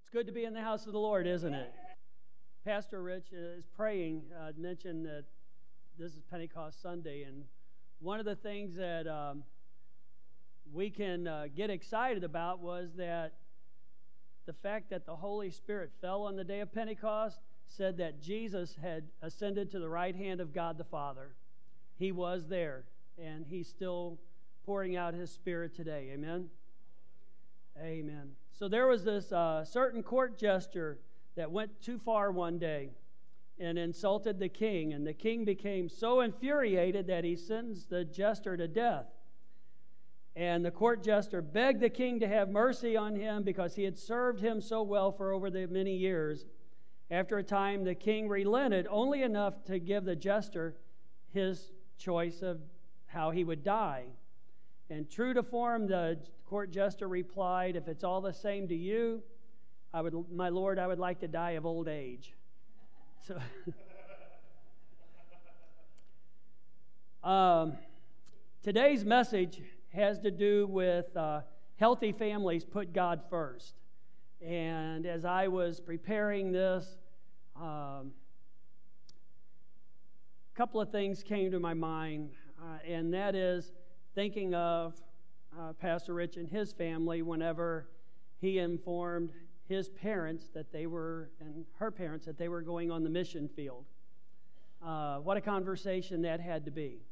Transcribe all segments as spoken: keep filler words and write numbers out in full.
Good to be in the house of the Lord, isn't it? Pastor Rich is praying, uh, mentioned that this is Pentecost Sunday, and one of the things that um, we can uh, get excited about was that the fact that the Holy Spirit fell on the day of Pentecost said that Jesus had ascended to the right hand of God the Father. He was there, and He's still pouring out His Spirit today. Amen? Amen. So there was this uh, certain court jester that went too far one day and insulted the king, and the king became so infuriated that he sentenced the jester to death. And the court jester begged the king to have mercy on him because he had served him so well for over the many years. After a time, the king relented only enough to give the jester his choice of how he would die. And true to form, the court jester replied, "If it's all the same to you, I would, my lord, I would like to die of old age." So, um, today's message has to do with uh, healthy families put God first. And as I was preparing this, um, a couple of things came to my mind, uh, and that is thinking of uh, Pastor Rich and his family whenever he informed his parents that they were, and her parents, that they were going on the mission field. Uh, what a conversation that had to be.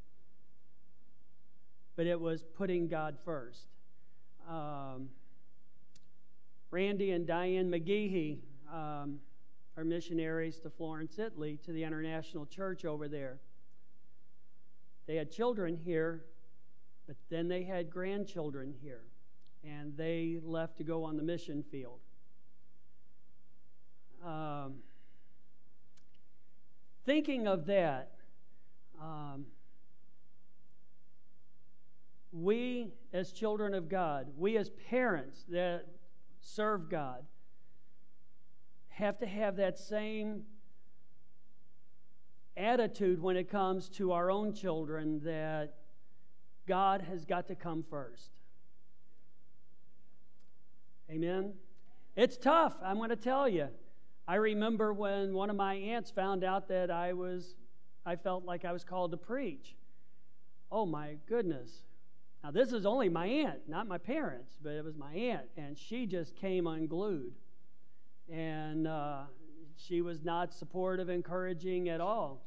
But it was putting God first. Um, Randy and Diane McGehee um, are missionaries to Florence, Italy, to the International Church over there. They had children here, but then they had grandchildren here, and they left to go on the mission field. Um, thinking of that, um, we as children of God, we as parents that serve God, have to have that same attitude when it comes to our own children, that God has got to come first. Amen? It's tough, I'm going to tell you. I remember when one of my aunts found out that I was, I felt like I was called to preach. Oh my goodness. Now this is only my aunt, not my parents, but it was my aunt, and she just came unglued. And uh, she was not supportive, encouraging at all.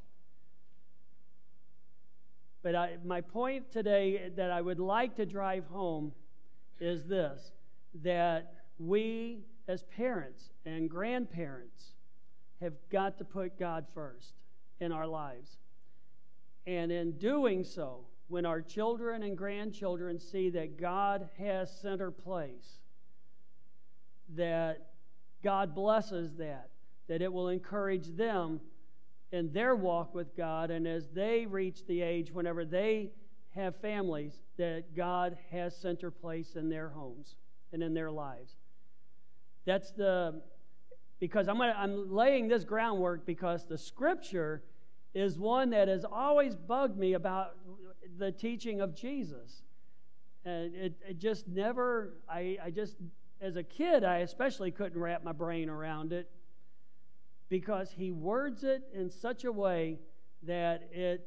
But I, my point today that I would like to drive home is this, that we as parents and grandparents have got to put God first in our lives. And in doing so, when our children and grandchildren see that God has center place, that God blesses that, that it will encourage them in their walk with God, and as they reach the age whenever they have families, that God has center place in their homes and in their lives. That's the, because I'm gonna, I'm laying this groundwork because the Scripture is one that has always bugged me about the teaching of Jesus. And it, it just never, I, I just, as a kid, I especially couldn't wrap my brain around it, because he words it in such a way that it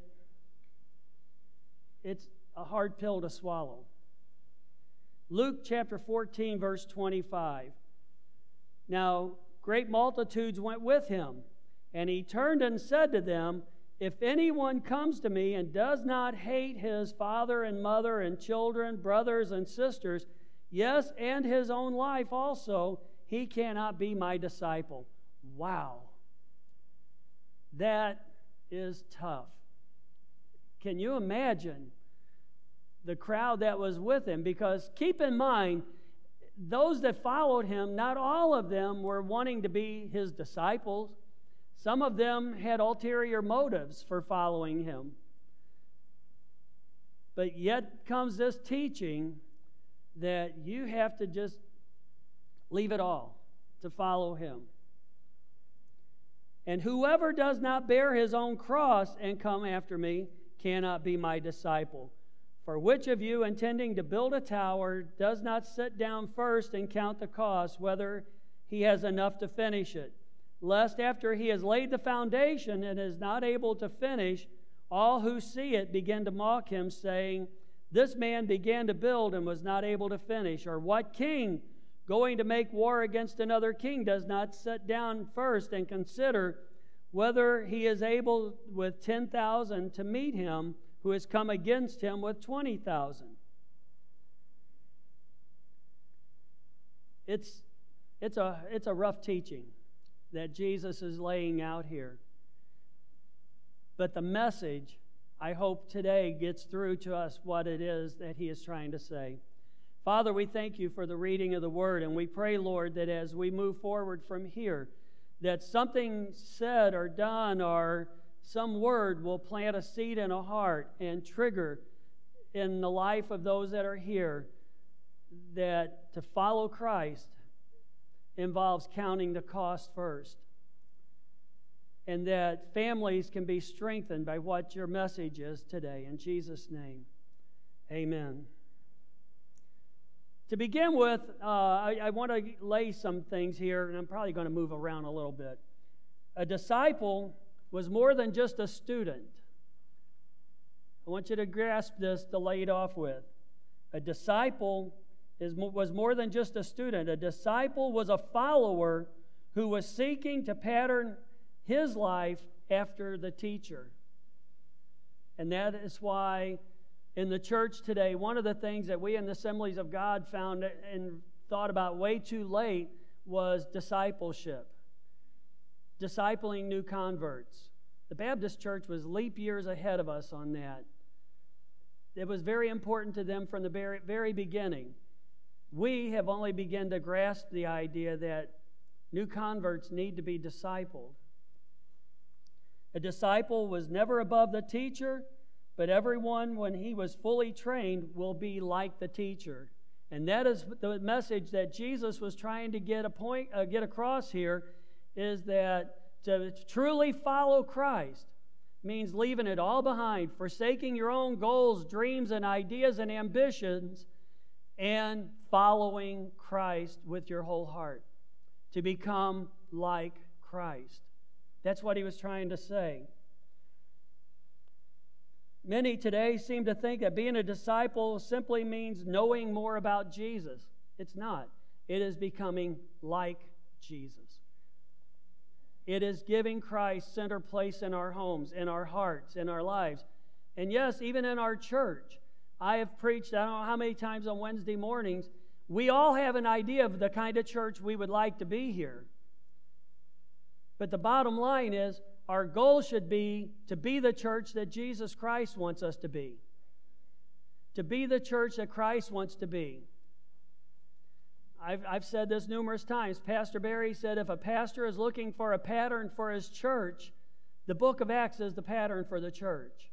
it's a hard pill to swallow. Luke chapter fourteen, verse twenty-five. Now, great multitudes went with him, and he turned and said to them, "If anyone comes to me and does not hate his father and mother and children, brothers and sisters, yes, and his own life also, he cannot be my disciple." Wow. That is tough. Can you imagine the crowd that was with him? Because keep in mind, those that followed him, not all of them were wanting to be his disciples. Some of them had ulterior motives for following him. But yet comes this teaching that you have to just leave it all to follow him. "And whoever does not bear his own cross and come after me cannot be my disciple. For which of you, intending to build a tower, does not sit down first and count the cost, whether he has enough to finish it, lest after he has laid the foundation and is not able to finish, all who see it begin to mock him, saying, this man began to build and was not able to finish. Or what king, going to make war against another king, does not sit down first and consider whether he is able with ten thousand to meet him who has come against him with twenty thousand? It's, it's, a, it's a rough teaching that Jesus is laying out here. But the message, I hope today, gets through to us what it is that he is trying to say. Father, we thank you for the reading of the Word, and we pray, Lord, that as we move forward from here, that something said or done or some word will plant a seed in a heart and trigger in the life of those that are here that to follow Christ involves counting the cost first, and that families can be strengthened by what your message is today. In Jesus' name, amen. To begin with, uh, I, I want to lay some things here, and I'm probably going to move around a little bit. A disciple was more than just a student. I want you to grasp this to lay it off with. A disciple is, was more than just a student. A disciple was a follower who was seeking to pattern his life after the teacher. And that is why in the church today, one of the things that we in the Assemblies of God found and thought about way too late was discipleship. Discipling new converts. The Baptist church was leap years ahead of us on that. It was very important to them from the very, very beginning. We have only begun to grasp the idea that new converts need to be discipled. A disciple was never above the teacher, but everyone, when he was fully trained, will be like the teacher. And that is the message that Jesus was trying to get a point, uh, get across here, is that to truly follow Christ means leaving it all behind, forsaking your own goals, dreams, and ideas and ambitions, and following Christ with your whole heart, to become like Christ. That's what he was trying to say. Many today seem to think that being a disciple simply means knowing more about Jesus. It's not. It is becoming like Jesus. It is giving Christ center place in our homes, in our hearts, in our lives. And yes, even in our church. I have preached, I don't know how many times on Wednesday mornings. We all have an idea of the kind of church we would like to be here. But the bottom line is, our goal should be to be the church that Jesus Christ wants us to be. To be the church that Christ wants to be. I've, I've said this numerous times. Pastor Barry said if a pastor is looking for a pattern for his church, the book of Acts is the pattern for the church.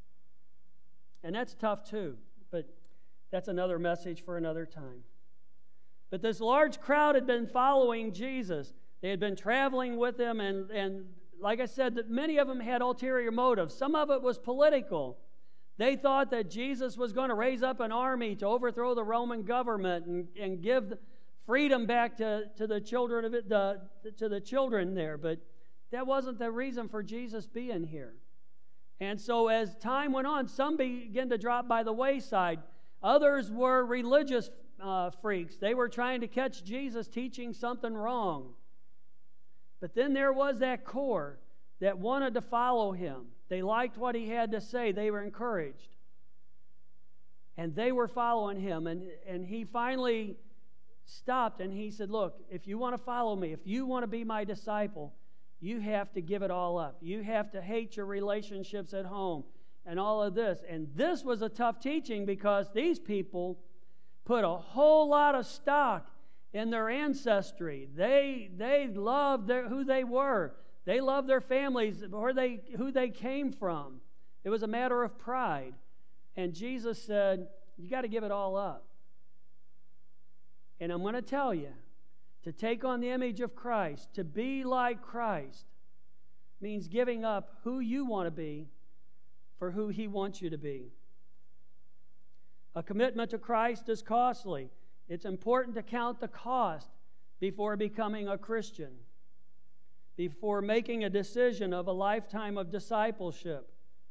And that's tough too, but that's another message for another time. But this large crowd had been following Jesus. They had been traveling with him, and, and like I said, that many of them had ulterior motives. Some of it was political. They thought that Jesus was going to raise up an army to overthrow the Roman government and, and give freedom back to, to the children of it, the, to the children there. But that wasn't the reason for Jesus being here. And so as time went on, some began to drop by the wayside. Others were religious uh, freaks. They were trying to catch Jesus teaching something wrong. But then there was that core that wanted to follow him. They liked what he had to say. They were encouraged. And they were following him. And, and he finally stopped and he said, look, if you want to follow me, if you want to be my disciple, you have to give it all up. You have to hate your relationships at home and all of this. And this was a tough teaching because these people put a whole lot of stock in their ancestry. They they loved their, who they were. They loved their families, where they who they came from. It was a matter of pride. And Jesus said, you got to give it all up. And I'm going to tell you, to take on the image of Christ, to be like Christ, means giving up who you want to be for who he wants you to be. A commitment to Christ is costly. It's important to count the cost before becoming a Christian, before making a decision of a lifetime of discipleship.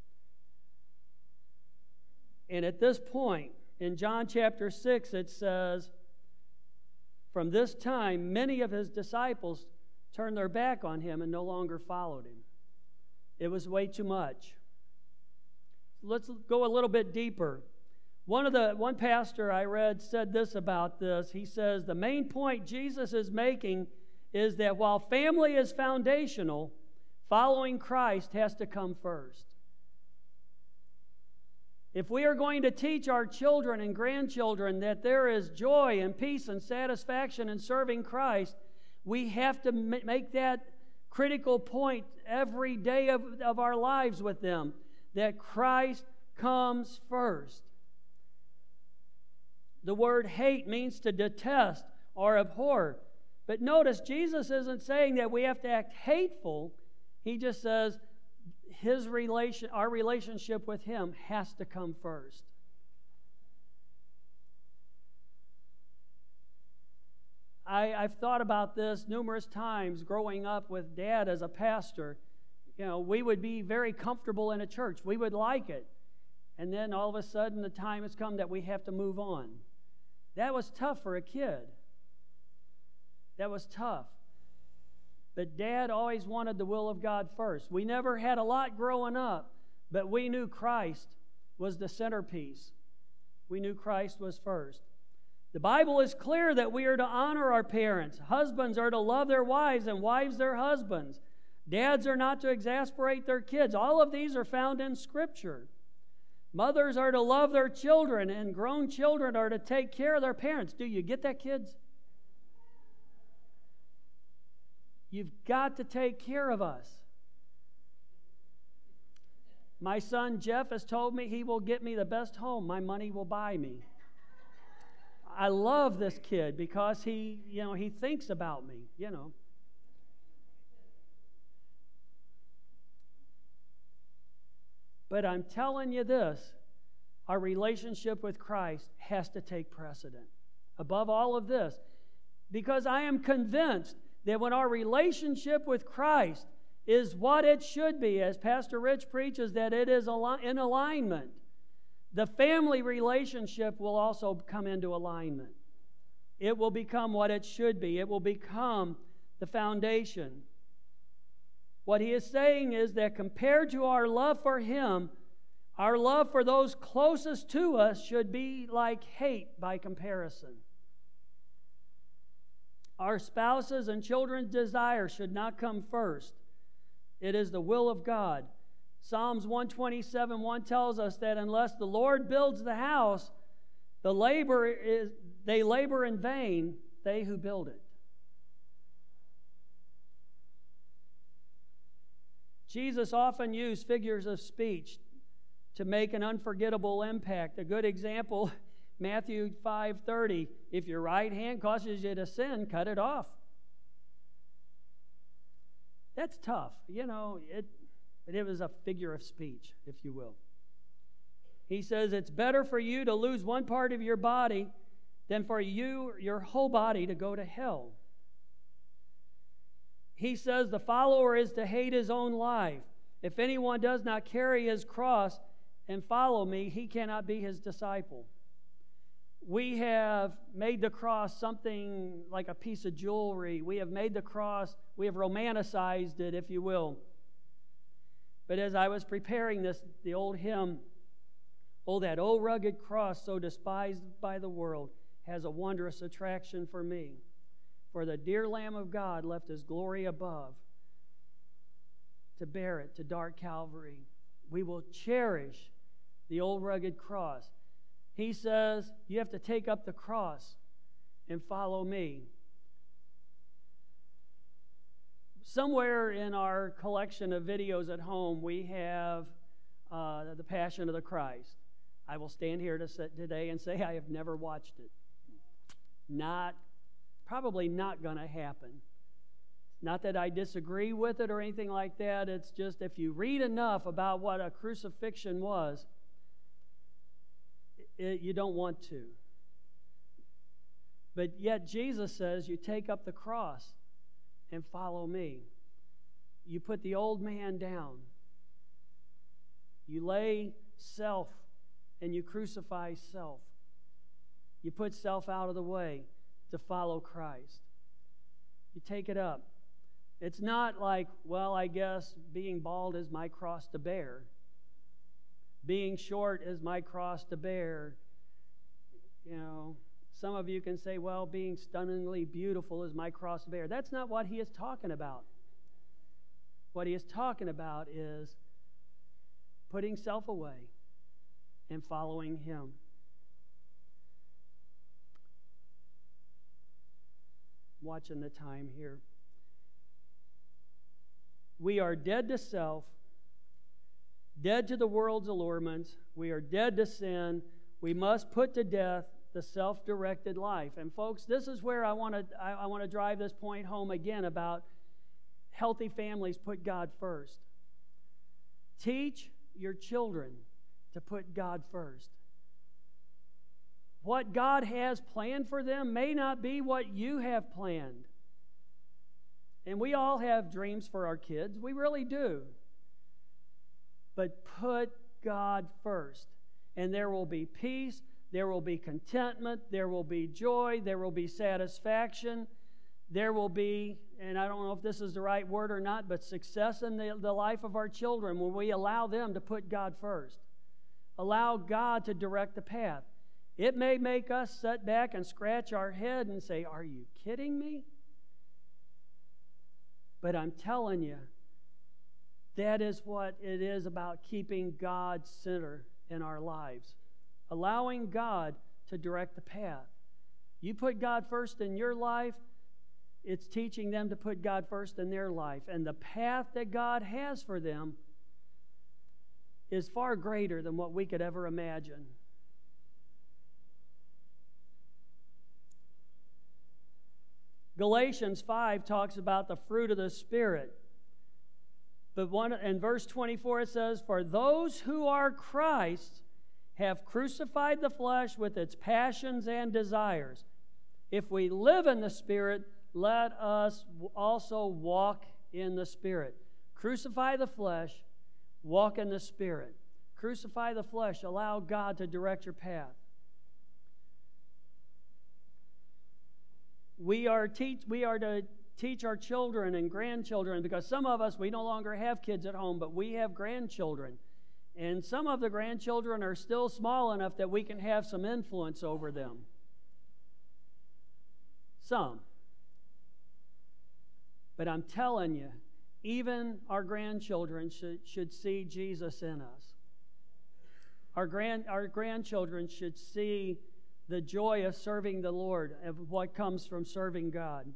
And at this point, in John chapter six, it says, from this time, many of his disciples turned their back on him and no longer followed him. It was way too much. Let's go a little bit deeper. One of the one pastor I read said this about this. He says, the main point Jesus is making is that while family is foundational, following Christ has to come first. If we are going to teach our children and grandchildren that there is joy and peace and satisfaction in serving Christ, we have to make that critical point every day of, of our lives with them, that Christ comes first. The word hate means to detest or abhor. But notice, Jesus isn't saying that we have to act hateful. He just says his relation, our relationship with him has to come first. I, I've thought about this numerous times growing up with Dad as a pastor. You know, we would be very comfortable in a church. We would like it. And then all of a sudden the time has come that we have to move on. That was tough for a kid. That was tough. But Dad always wanted the will of God first. We never had a lot growing up, but we knew Christ was the centerpiece. We knew Christ was first. The Bible is clear that we are to honor our parents. Husbands are to love their wives and wives their husbands. Dads are not to exasperate their kids. All of these are found in Scripture. Mothers are to love their children, and grown children are to take care of their parents. Do you get that, kids? You've got to take care of us. My son Jeff has told me he will get me the best home my money will buy me. I love this kid because he, you know, he thinks about me, you know. But I'm telling you this, our relationship with Christ has to take precedent above all of this, because I am convinced that when our relationship with Christ is what it should be, as Pastor Rich preaches, that it is in alignment, the family relationship will also come into alignment. It will become what it should be. It will become the foundation. What he is saying is that compared to our love for him, our love for those closest to us should be like hate by comparison. Our spouses and children's desire should not come first. It is the will of God. Psalms one twenty-seven one tells us that unless the Lord builds the house, the labor is they labor in vain, they who build it. Jesus often used figures of speech to make an unforgettable impact. A good example, Matthew five thirty, if your right hand causes you to sin, cut it off. That's tough. You know, it, it was a figure of speech, if you will. He says it's better for you to lose one part of your body than for you, your whole body, to go to hell. He says the follower is to hate his own life. If anyone does not carry his cross and follow me, he cannot be his disciple. We have made the cross something like a piece of jewelry. We have made the cross, we have romanticized it, if you will. But as I was preparing this, the old hymn, "Oh, that old rugged cross, so despised by the world, has a wondrous attraction for me. For the dear Lamb of God left his glory above to bear it to dark Calvary." We will cherish the old rugged cross. He says, you have to take up the cross and follow me. Somewhere in our collection of videos at home, we have uh, the Passion of the Christ. I will stand here to sit today and say I have never watched it. Not, probably not going to happen. Not that I disagree with it or anything like that. It's just if you read enough about what a crucifixion was, It, you don't want to. But yet Jesus says, you take up the cross and follow me. You put the old man down. You lay self and you crucify self. You put self out of the way to follow Christ. You take it up. It's not like, well, I guess being bald is my cross to bear. Being short is my cross to bear. You know, some of you can say, well, being stunningly beautiful is my cross to bear. That's not what he is talking about. What he is talking about is putting self away and following him. Watching the time here. We are dead to self, dead to the world's allurements. We are dead to sin. We must put to death the self-directed life. And folks, this is where I want to I, I want to drive this point home again about healthy families put God first. Teach your children to put God first. What God has planned for them may not be what you have planned. And we all have dreams for our kids. We really do. But put God first. And there will be peace. There will be contentment. There will be joy. There will be satisfaction. There will be, and I don't know if this is the right word or not, but success in the, the life of our children when we allow them to put God first. Allow God to direct the path. It may make us sit back and scratch our head and say, are you kidding me? But I'm telling you, that is what it is about keeping God center in our lives. Allowing God to direct the path. You put God first in your life, it's teaching them to put God first in their life. And the path that God has for them is far greater than what we could ever imagine. Galatians five talks about the fruit of the Spirit. But one, in verse twenty-four it says, for those who are Christ's have crucified the flesh with its passions and desires. If we live in the Spirit, let us also walk in the Spirit. Crucify the flesh, walk in the Spirit. Crucify the flesh, allow God to direct your path. We are teach we are to teach our children and grandchildren, because some of us, we no longer have kids at home, but we have grandchildren. And some of the grandchildren are still small enough that we can have some influence over them. Some. But I'm telling you, even our grandchildren should, should see Jesus in us. Our grand our grandchildren should see the joy of serving the Lord, of what comes from serving God.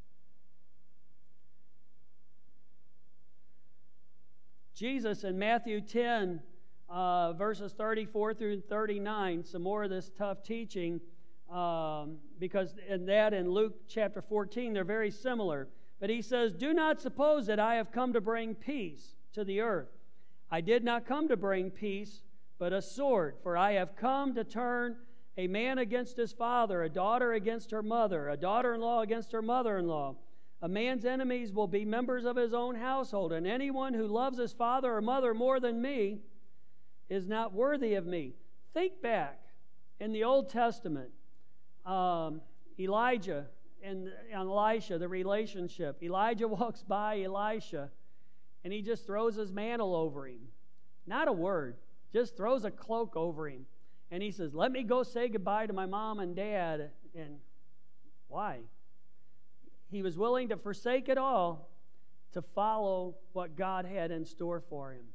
Jesus in Matthew ten, uh, verses thirty-four through thirty-nine, some more of this tough teaching, um, because in that and Luke chapter fourteen, they're very similar. But he says, do not suppose that I have come to bring peace to the earth. I did not come to bring peace, but a sword. For I have come to turn a man against his father, a daughter against her mother, a daughter-in-law against her mother-in-law. A man's enemies will be members of his own household, and anyone who loves his father or mother more than me is not worthy of me. Think back in the Old Testament, um, Elijah and Elisha, the relationship. Elijah walks by Elisha, and he just throws his mantle over him. Not a word, just throws a cloak over him. And he says, let me go say goodbye to my mom and dad. And why? He was willing to forsake it all to follow what God had in store for him.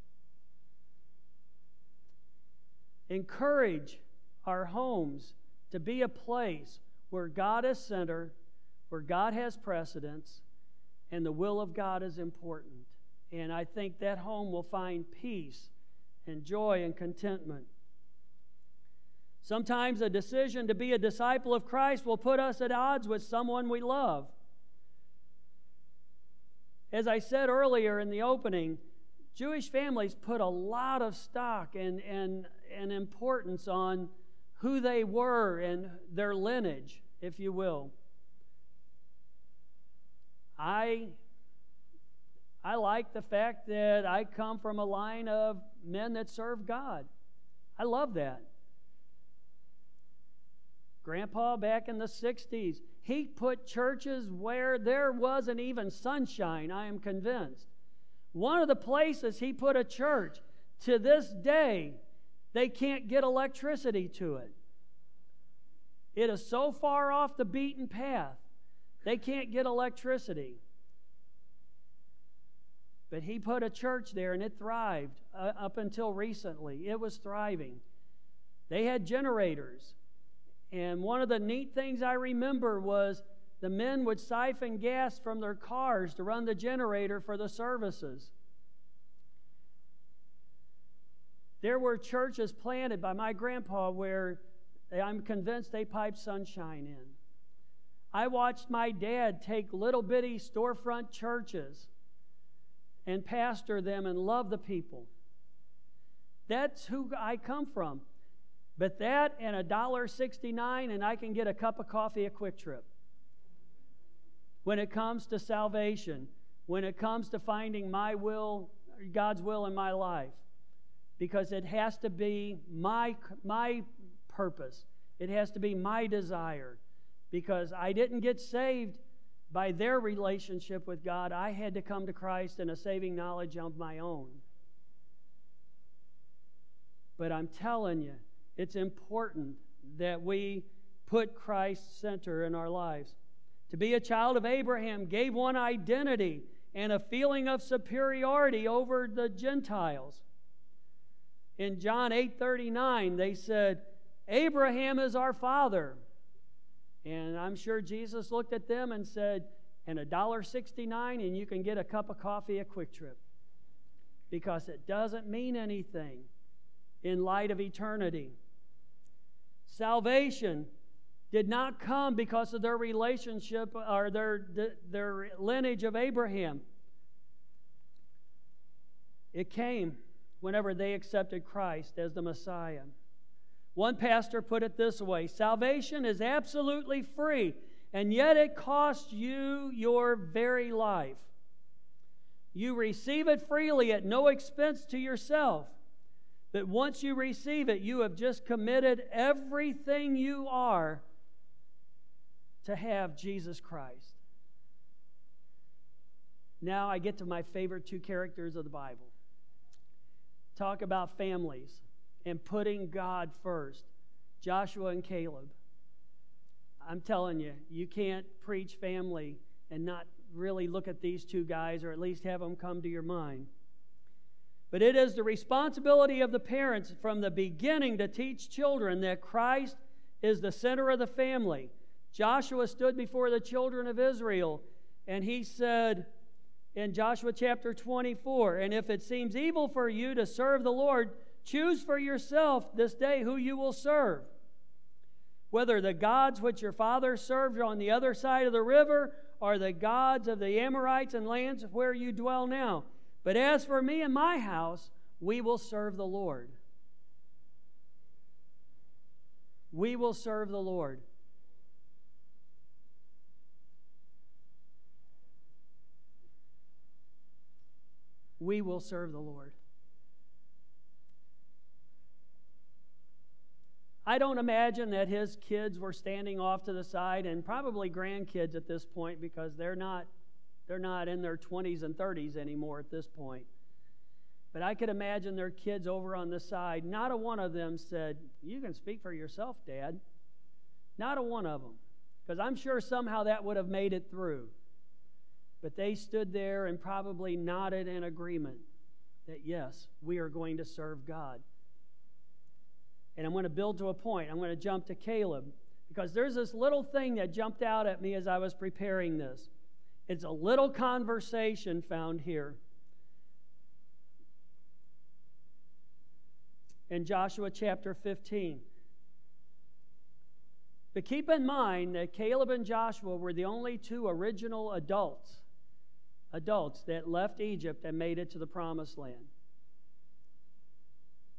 Encourage our homes to be a place where God is center, where God has precedence, and the will of God is important. And I think that home will find peace and joy and contentment. Sometimes a decision to be a disciple of Christ will put us at odds with someone we love. As I said earlier in the opening, Jewish families put a lot of stock and, and, and importance on who they were and their lineage. if you will. I, I like the fact that I come from a line of men that serve God. I love that. Grandpa, back in the sixties, he put churches where there wasn't even sunshine, I am convinced. One of the places he put a church, to this day, they can't get electricity to it. It is so far off the beaten path, they can't get electricity. But he put a church there, and it thrived uh, up until recently. It was thriving. They had generators. And one of the neat things I remember was the men would siphon gas from their cars to run the generator for the services. There were churches planted by my grandpa where I'm convinced they piped sunshine in. I watched my dad take little bitty storefront churches and pastor them and love the people. That's who I come from. But that and a dollar sixty-nine, and I can get a cup of coffee at Quick Trip. When it comes to salvation, when it comes to finding my will, God's will in my life, because it has to be my my purpose. It has to be my desire, because I didn't get saved by their relationship with God. I had to come to Christ in a saving knowledge of my own. But I'm telling you, it's important that we put Christ center in our lives. To be a child of Abraham gave one identity and a feeling of superiority over the Gentiles. In John eight thirty-nine, they said, Abraham is our father. And I'm sure Jesus looked at them and said, and a dollar sixty-nine, and you can get a cup of coffee at Quick Trip. Because it doesn't mean anything in light of eternity. Salvation did not come because of their relationship or their, their lineage of Abraham. It came whenever they accepted Christ as the Messiah. One pastor put it this way: salvation is absolutely free, and yet it costs you your very life. You receive it freely at no expense to yourself. But once you receive it, you have just committed everything you are to have Jesus Christ. Now I get to my favorite two characters of the Bible. Talk about families and putting God first. Joshua and Caleb. I'm telling you, you can't preach family and not really look at these two guys, or at least have them come to your mind. But it is the responsibility of the parents from the beginning to teach children that Christ is the center of the family. Joshua stood before the children of Israel, and he said in Joshua chapter twenty-four, and if it seems evil for you to serve the Lord, choose for yourself this day who you will serve, whether the gods which your fathers served on the other side of the river, or the gods of the Amorites and lands where you dwell now. But as for me and my house, we will serve the Lord. We will serve the Lord. We will serve the Lord. I don't imagine that his kids were standing off to the side, and probably grandkids at this point, because they're not They're not in their twenties and thirties anymore at this point. But I could imagine their kids over on the side. Not a one of them said, "You can speak for yourself, Dad." Not a one of them. Because I'm sure somehow that would have made it through. But they stood there and probably nodded in agreement that, yes, we are going to serve God. And I'm going to build to a point. I'm going to jump to Caleb. Because there's this little thing that jumped out at me as I was preparing this. It's a little conversation found here. In Joshua chapter fifteen. But keep in mind that Caleb and Joshua were the only two original adults, adults that left Egypt and made it to the Promised Land.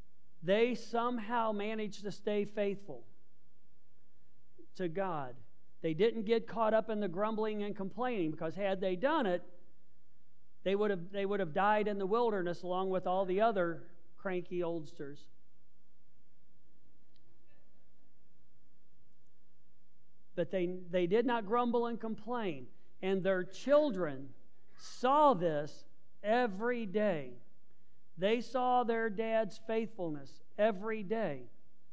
They somehow managed to stay faithful to God They didn't get caught up in the grumbling and complaining, because had they done it, they would have, they would have died in the wilderness along with all the other cranky oldsters. But they, they did not grumble and complain. And their children saw this every day. They saw their dad's faithfulness every day.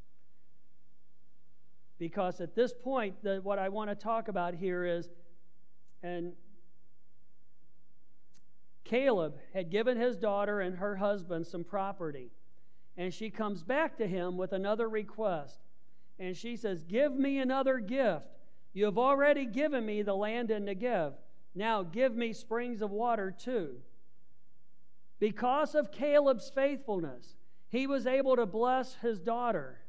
Because at this point, the, what I want to talk about here is, and Caleb had given his daughter and her husband some property. And she comes back to him with another request. And she says, "Give me another gift. You have already given me the land in Negev. Now give me springs of water too." Because of Caleb's faithfulness, he was able to bless his daughter.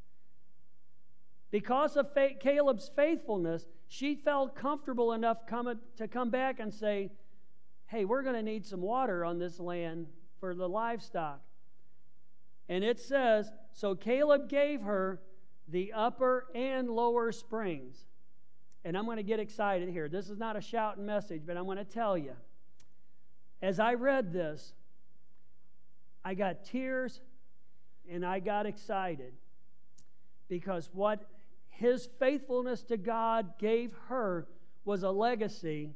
Because of fa- Caleb's faithfulness, she felt comfortable enough come, to come back and say, "Hey, we're going to need some water on this land for the livestock." And it says, so Caleb gave her the upper and lower springs. And I'm going to get excited here. This is not a shouting message, but I'm going to tell you. As I read this, I got tears and I got excited, because what his faithfulness to God gave her was a legacy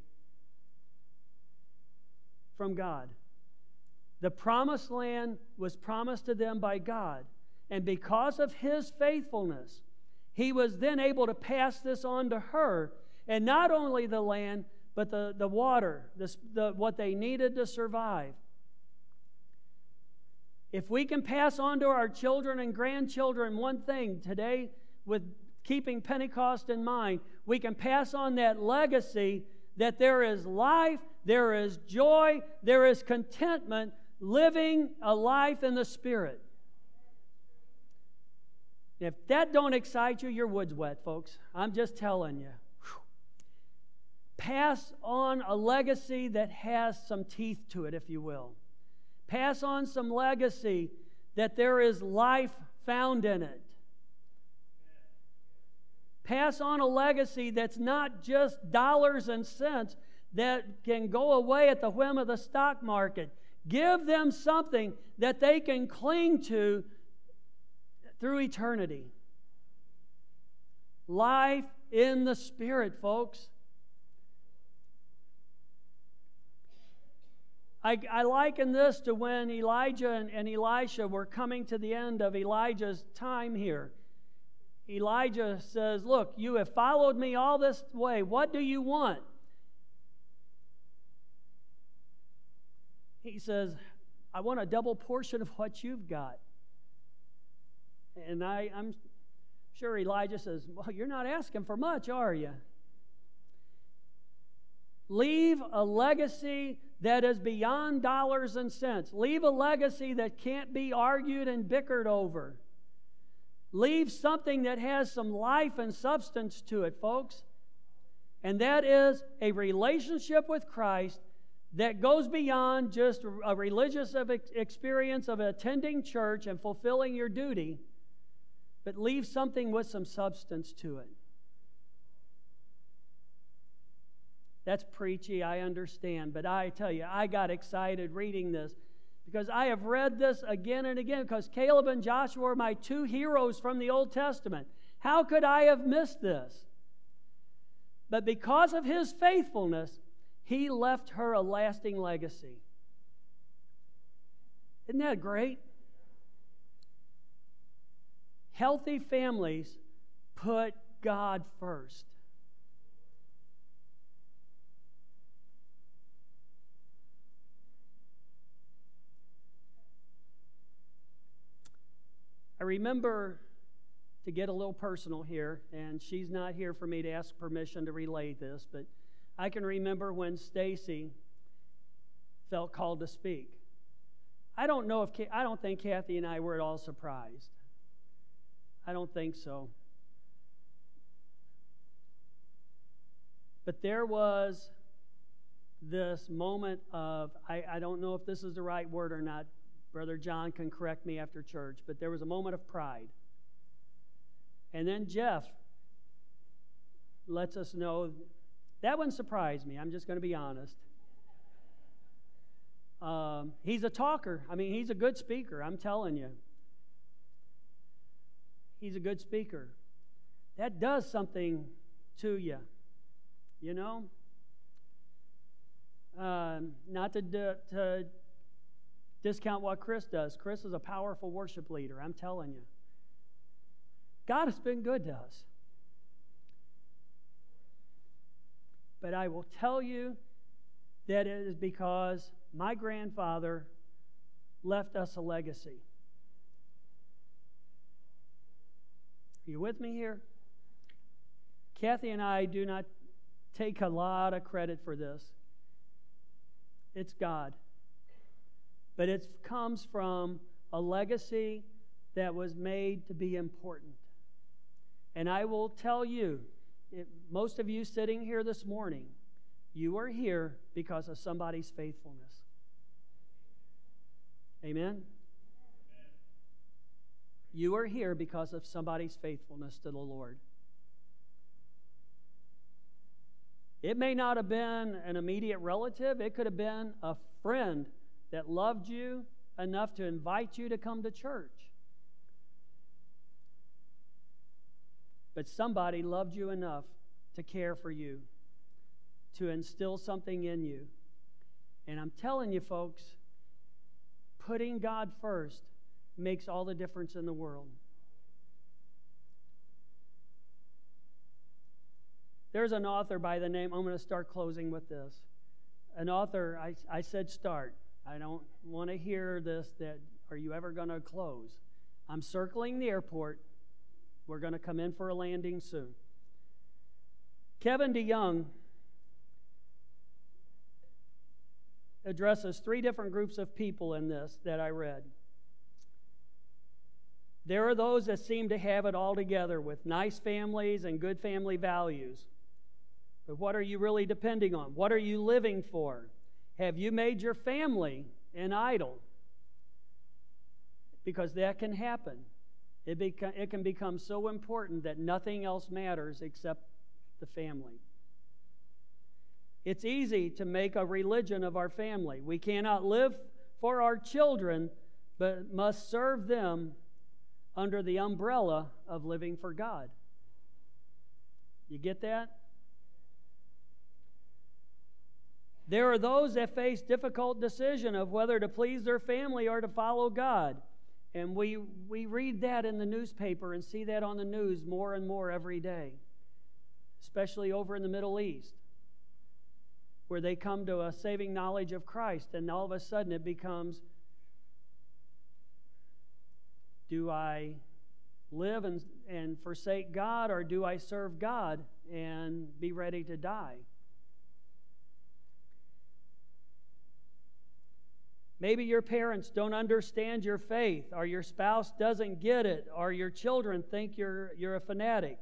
from God. The promised land was promised to them by God. And because of his faithfulness, he was then able to pass this on to her. And not only the land, but the, the water, the, the, what they needed to survive. If we can pass on to our children and grandchildren one thing today, with keeping Pentecost in mind, we can pass on that legacy that there is life, there is joy, there is contentment, living a life in the Spirit. If that don't excite you, your wood's wet, folks. I'm just telling you. Whew. Pass on a legacy that has some teeth to it, if you will. Pass on some legacy that there is life found in it. Pass on a legacy that's not just dollars and cents that can go away at the whim of the stock market. Give them something that they can cling to through eternity. Life in the Spirit, folks. I, I liken this to when Elijah and, and Elisha were coming to the end of Elijah's time here. Elijah says, "Look, you have followed me all this way. What do you want?" He says, "I want a double portion of what you've got." And I, I'm sure Elijah says, "Well, you're not asking for much, are you?" Leave a legacy that is beyond dollars and cents. Leave a legacy that can't be argued and bickered over. Leave something that has some life and substance to it, folks. And that is a relationship with Christ that goes beyond just a religious experience of attending church and fulfilling your duty, but leave something with some substance to it. That's preachy, I understand, but I tell you, I got excited reading this, because I have read this again and again, because Caleb and Joshua are my two heroes from the Old Testament. How could I have missed this? But because of his faithfulness, he left her a lasting legacy. Isn't that great? Healthy families put God first. I remember, to get a little personal here, and she's not here for me to ask permission to relay this, but I can remember when Stacy felt called to speak. I don't know if I don't think Kathy and I were at all surprised. I don't think so. But there was this moment of, I, I don't know if this is the right word or not. Brother John can correct me after church, but there was a moment of pride. And then Jeff lets us know. That one surprised me. I'm just going to be honest. Um, he's a talker. I mean, he's a good speaker. I'm telling you. He's a good speaker. That does something to you. You know? Uh, not to, to discount what Chris does. Chris is a powerful worship leader. I'm telling you. God has been good to us. But I will tell you that it is because my grandfather left us a legacy. Are you with me here? Kathy and I do not take a lot of credit for this. It's God. But it comes from a legacy that was made to be important. And I will tell you, it, most of you sitting here this morning, you are here because of somebody's faithfulness. Amen? Amen? You are here because of somebody's faithfulness to the Lord. It may not have been an immediate relative. It could have been a friend that loved you enough to invite you to come to church. But somebody loved you enough to care for you, to instill something in you. And I'm telling you, folks, putting God first makes all the difference in the world. There's an author by the name, I'm going to start closing with this. An author, I, I said start. I don't want to hear this that, are you ever going to close? I'm circling the airport. We're going to come in for a landing soon. Kevin DeYoung addresses three different groups of people in this that I read. There are those that seem to have it all together with nice families and good family values. But what are you really depending on? What are you living for? Have you made your family an idol? Because that can happen. It, beca- it can become so important that nothing else matters except the family. It's easy to make a religion of our family. We cannot live for our children, but must serve them under the umbrella of living for God. You get that? There are those that face difficult decision of whether to please their family or to follow God. And we, we read that in the newspaper and see that on the news more and more every day, especially over in the Middle East, where they come to a saving knowledge of Christ, and all of a sudden it becomes, do I live and, and forsake God, or do I serve God and be ready to die? Maybe your parents don't understand your faith, or your spouse doesn't get it, or your children think you're, you're a fanatic.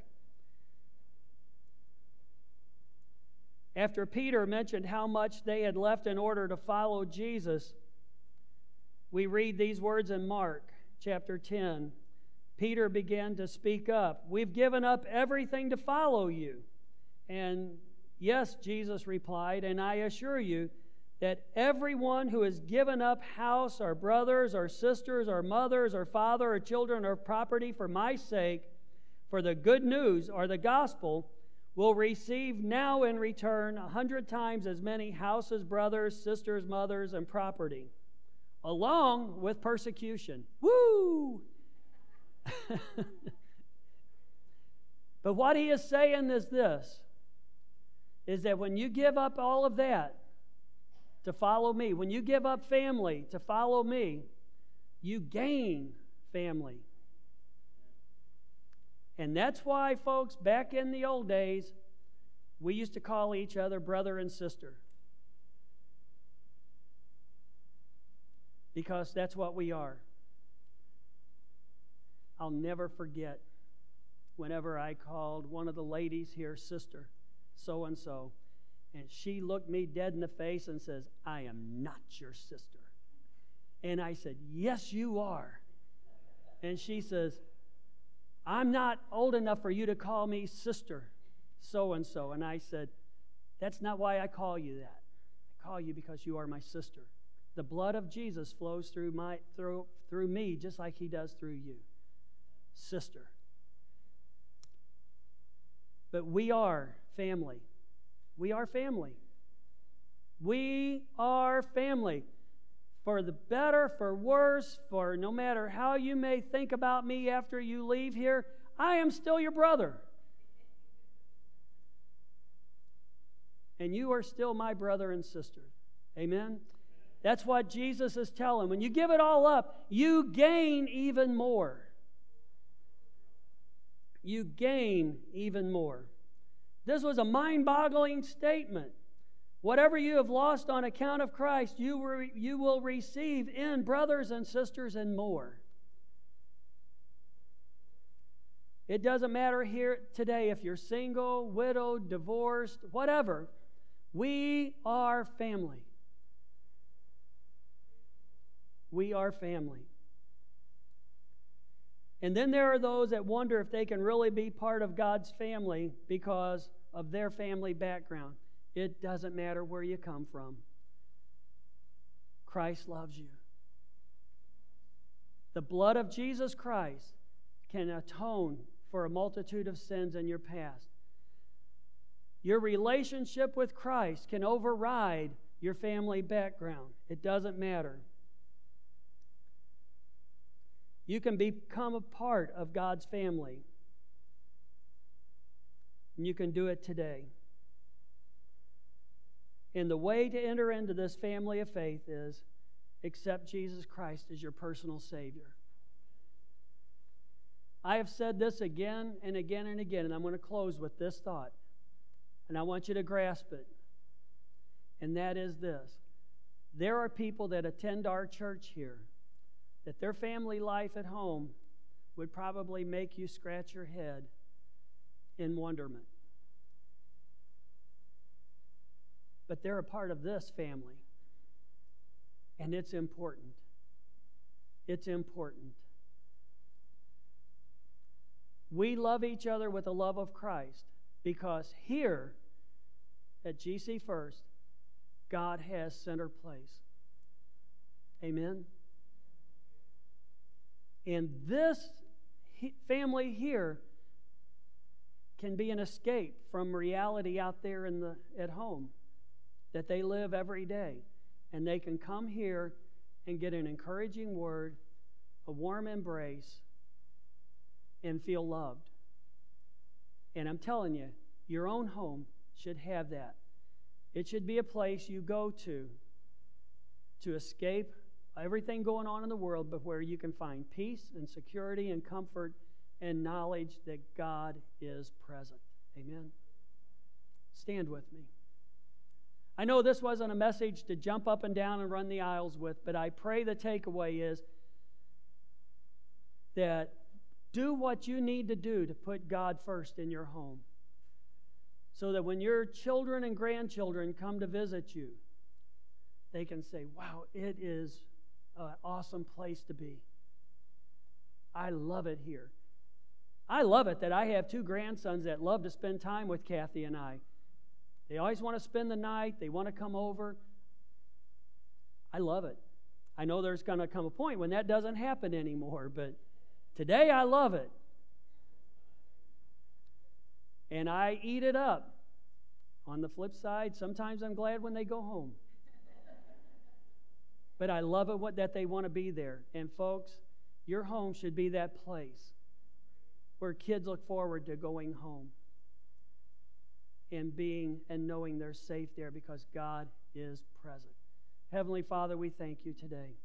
After Peter mentioned how much they had left in order to follow Jesus, we read these words in Mark chapter ten. Peter began to speak up. We've given up everything to follow you. And yes, Jesus replied, and I assure you that everyone who has given up house or brothers or sisters or mothers or father or children or property for my sake, for the good news or the gospel, will receive now in return a hundred times as many houses, brothers, sisters, mothers, and property, along with persecution. Woo! But what he is saying is this, is that when you give up all of that to follow me, when you give up family to follow me, you gain family. And that's why, folks, back in the old days, we used to call each other brother and sister. Because that's what we are. I'll never forget whenever I called one of the ladies here sister, so-and-so, and she looked me dead in the face and says, I am not your sister. And I said, yes, you are. And she says, I'm not old enough for you to call me sister. so-and-so. And I said, that's not why I call you that. I call you because you are my sister. The blood of Jesus flows through my through through me just like he does through you. Sister. But we are family. We are family. We are family. For the better, for worse, for no matter how you may think about me after you leave here, I am still your brother. And you are still my brother and sister. Amen? That's what Jesus is telling. When you give it all up, you gain even more. You gain even more. This was a mind-boggling statement. Whatever you have lost on account of Christ, you will, you will receive in brothers and sisters and more. It doesn't matter here today if you're single, widowed, divorced, whatever. We are family. We are family. And then there are those that wonder if they can really be part of God's family because of their family background. It doesn't matter where you come from. Christ loves you. The blood of Jesus Christ can atone for a multitude of sins in your past. Your relationship with Christ can override your family background. It doesn't matter. You can become a part of God's family. And you can do it today. And the way to enter into this family of faith is accept Jesus Christ as your personal Savior. I have said this again and again and again, and I'm going to close with this thought. And I want you to grasp it. And that is this. There are people that attend our church here that their family life at home would probably make you scratch your head in wonderment. But they're a part of this family. And it's important. It's important. We love each other with the love of Christ because here at G C First, God has center place. Amen? And this family here can be an escape from reality out there in the at home that they live every day. And they can come here and get an encouraging word, a warm embrace, and feel loved. And I'm telling you, your own home should have that. It should be a place you go to to escape everything going on in the world, but where you can find peace and security and comfort and knowledge that God is present. Amen? Stand with me. I know this wasn't a message to jump up and down and run the aisles with, but I pray the takeaway is that do what you need to do to put God first in your home, so that when your children and grandchildren come to visit you, they can say, wow, it is an awesome place to be. I love it here. I love it that I have two grandsons that love to spend time with Kathy and I. They always want to spend the night. They want to come over. I love it. I know there's going to come a point when that doesn't happen anymore, but today I love it. And I eat it up. On the flip side, sometimes I'm glad when they go home. But I love it what, that they want to be there. And folks, your home should be that place where kids look forward to going home and being and knowing they're safe there because God is present. Heavenly Father, we thank you today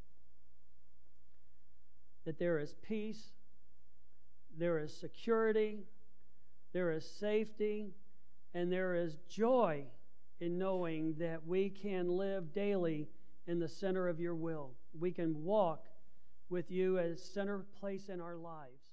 that there is peace, there is security, there is safety, and there is joy in knowing that we can live daily in the center of your will. We can walk with you as center place in our lives.